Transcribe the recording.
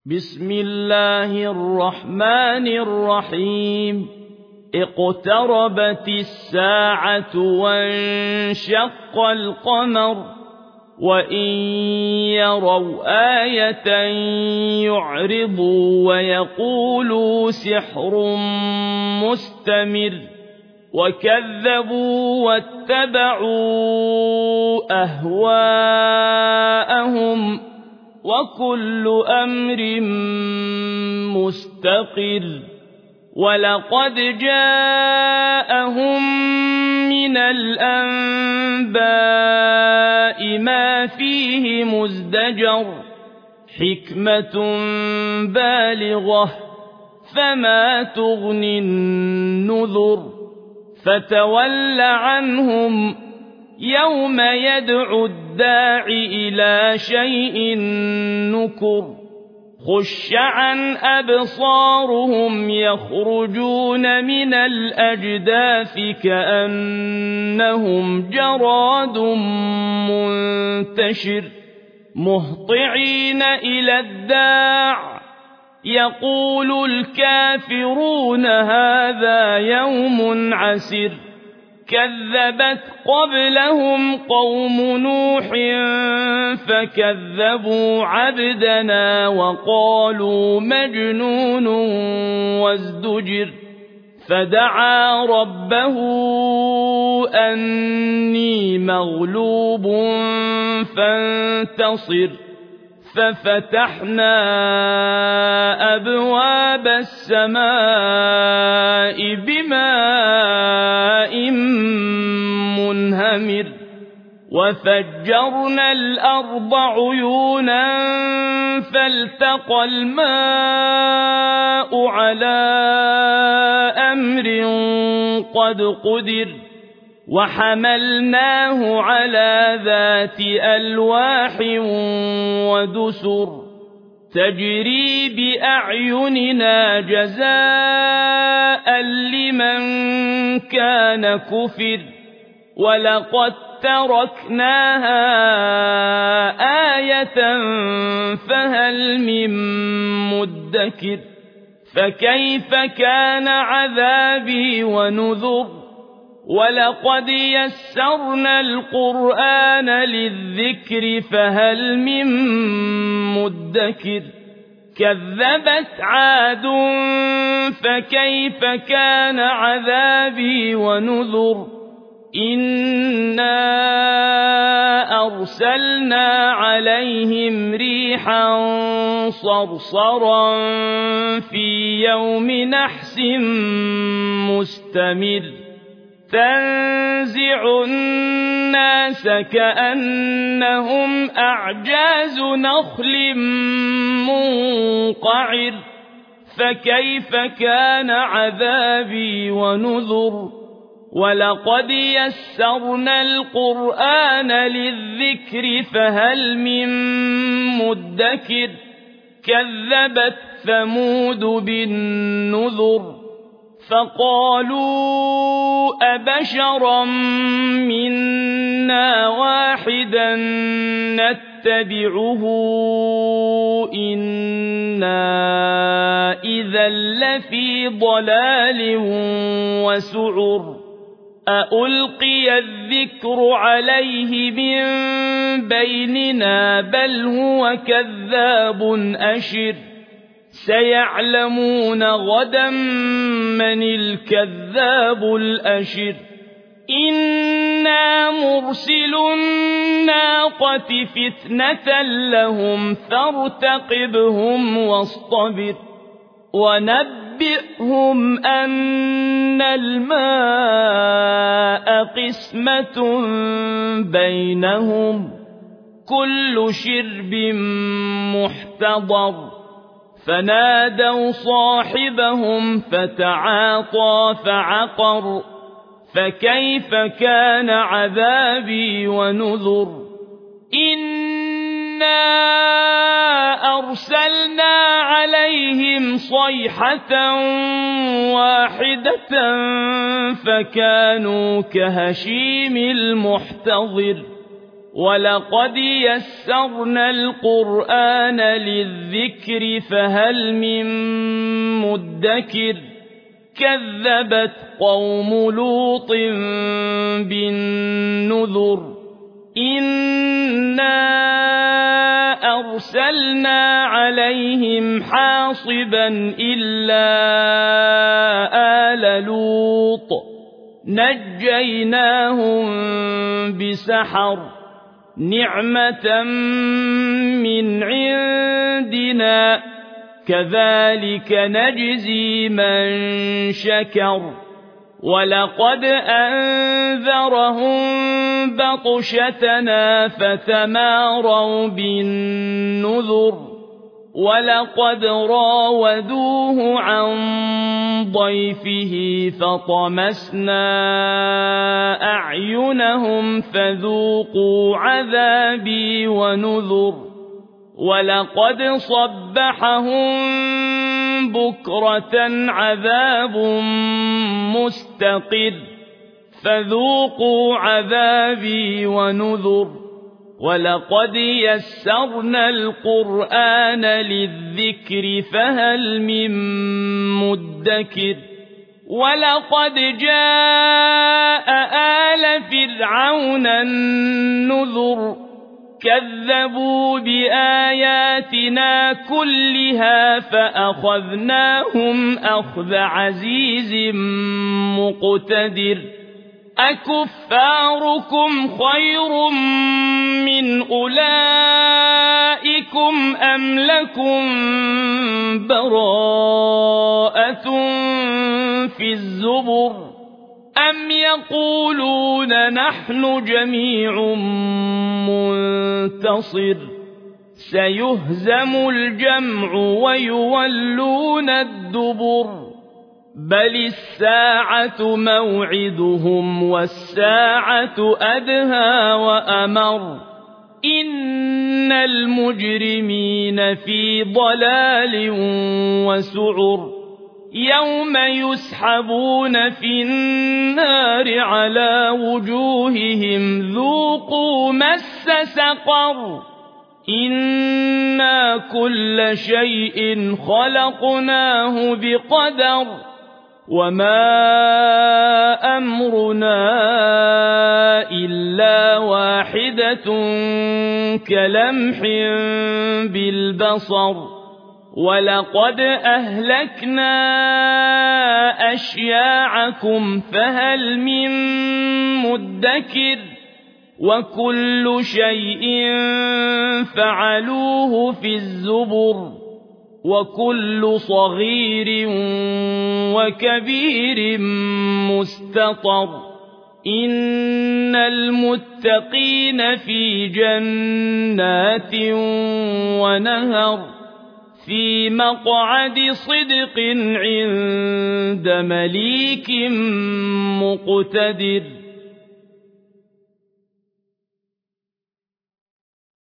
بسم الله الرحمن الرحيم اقتربت الساعة وانشق القمر وإن يروا آية يعرضوا ويقولوا سحر مستمر وكذبوا واتبعوا أهواءهم وكل أمر مستقر ولقد جاءهم من الأنباء ما فيه مزدجر حكمة بالغة فما تغني النذر فتول عنهم يوم يدعو الداع إلى شيء نكر خش عن أبصارهم يخرجون من الأجداث كأنهم جراد منتشر مهطعين إلى الداع يقول الكافرون هذا يوم عسر كذبت قبلهم قوم نوح فكذبوا عبدنا وقالوا مجنون وازدجر فدعا ربه أني مغلوب فانتصر ففتحنا أبواب السماء بماء منهمر وفجرنا الأرض عيونا فالتقى الماء على أمر قد قدر وحملناه على ذات ألواح ودسر تجري بأعيننا جزاء لمن كان كفر ولقد تركناها آية فهل من مدكر فكيف كان عذابي ونذر ولقد يسرنا القرآن للذكر فهل من مدكر كذبت عاد فكيف كان عذابي ونذر إنا أرسلنا عليهم ريحا صرصرا في يوم نحس مستمر تنزع الناس كأنهم أعجاز نخل منقعر فكيف كان عذابي ونذر ولقد يسرنا القرآن للذكر فهل من مدكر كذبت ثمود بالنذر فقالوا أبشرا منا واحدا نتبعه إنا إذا لفي ضلال وسعر أألقي الذكر عليه من بيننا بل هو كذاب أشر سيعلمون غدا من الكذاب الأشر إنا مرسل الناقة فتنة لهم فارتقبهم واصطبر ونبئهم أن الماء قسمة بينهم كل شرب محتضر فنادوا صاحبهم فتعاطى فعقر فكيف كان عذابي ونذر إنا أرسلنا عليهم صيحة واحدة فكانوا كهشيم المحتضر ولقد يسرنا القرآن للذكر فهل من مدكر كذبت قوم لوط بالنذر إنا أرسلنا عليهم حاصبا إلا آل لوط نجيناهم بسحر نعمة من عندنا كذلك نجزي من شكر ولقد أنذرهم بطشتنا فتماروا بالنذر ولقد راودوه عن ضيفه فطمسنا أعينهم فذوقوا عذابي ونذر ولقد صبحهم بكرة عذاب مستقر فذوقوا عذابي ونذر ولقد يسرنا القرآن للذكر فهل من مدكر ولقد جاء آل فرعون النذر كذبوا بآياتنا كلها فأخذناهم أخذ عزيز مقتدر أكفاركم خير من أولئكم أم لكم براءة في الزبر أم يقولون نحن جميع منتصر سيهزم الجمع ويولون الدبر بل الساعة موعدهم والساعة أدهى وأمر إن المجرمين في ضلال وسعر يوم يسحبون في النار على وجوههم ذوقوا مس سقر إنا كل شيء خلقناه بقدر وما أمرنا إلا واحدة كلمح بالبصر ولقد أهلكنا أشياعكم فهل من مدكر وكل شيء فعلوه في الزبر وكل صغير وكبير مستطر إن المتقين في جنات ونهر في مقعد صدق عند مليك مقتدر